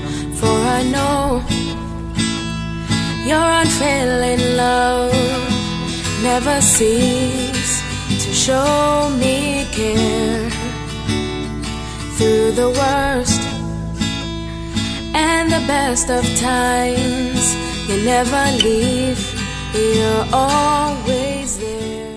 For I know your unfailing love never cease to show me care. Through the worst and the best of times, you never leave, you're always there.